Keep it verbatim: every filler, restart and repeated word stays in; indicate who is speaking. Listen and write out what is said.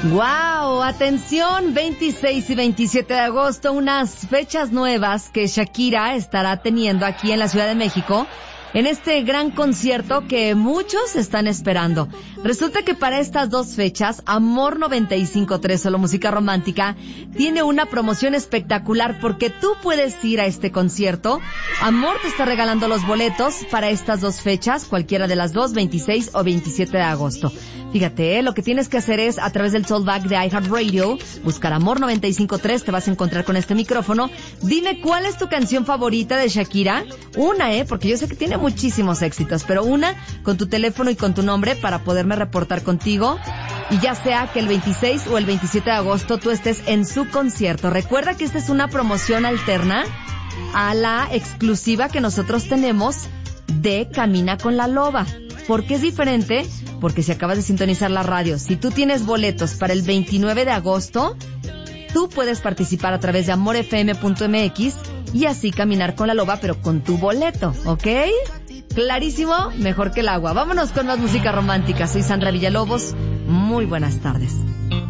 Speaker 1: Wow, atención, veintiséis y veintisiete de agosto, unas fechas nuevas que Shakira estará teniendo aquí en la Ciudad de México, en este gran concierto que muchos están esperando. Resulta que para estas dos fechas, Amor noventa y cinco punto tres, solo música romántica, tiene una promoción espectacular porque tú puedes ir a este concierto. Amor te está regalando los boletos para estas dos fechas, cualquiera de las dos, veintiséis o veintisiete de agosto. Fíjate, ¿eh? Lo que tienes que hacer es, a través del Talkback de iHeartRadio, buscar Amor noventa y cinco punto tres, te vas a encontrar con este micrófono. Dime cuál es tu canción favorita de Shakira. Una, ¿eh? Porque yo sé que tiene muchísimos éxitos, pero una con tu teléfono y con tu nombre para poderme reportar contigo. Y ya sea que el veintiséis o el veintisiete de agosto tú estés en su concierto. Recuerda que esta es una promoción alterna a la exclusiva que nosotros tenemos de Camina con la Loba. ¿Por qué es diferente? Porque si acabas de sintonizar la radio, si tú tienes boletos para el veintinueve de agosto, tú puedes participar a través de amor f m punto m x y así caminar con la loba, pero con tu boleto, ¿ok? Clarísimo, mejor que el agua. Vámonos con más música romántica. Soy Sandra Villalobos. Muy buenas tardes.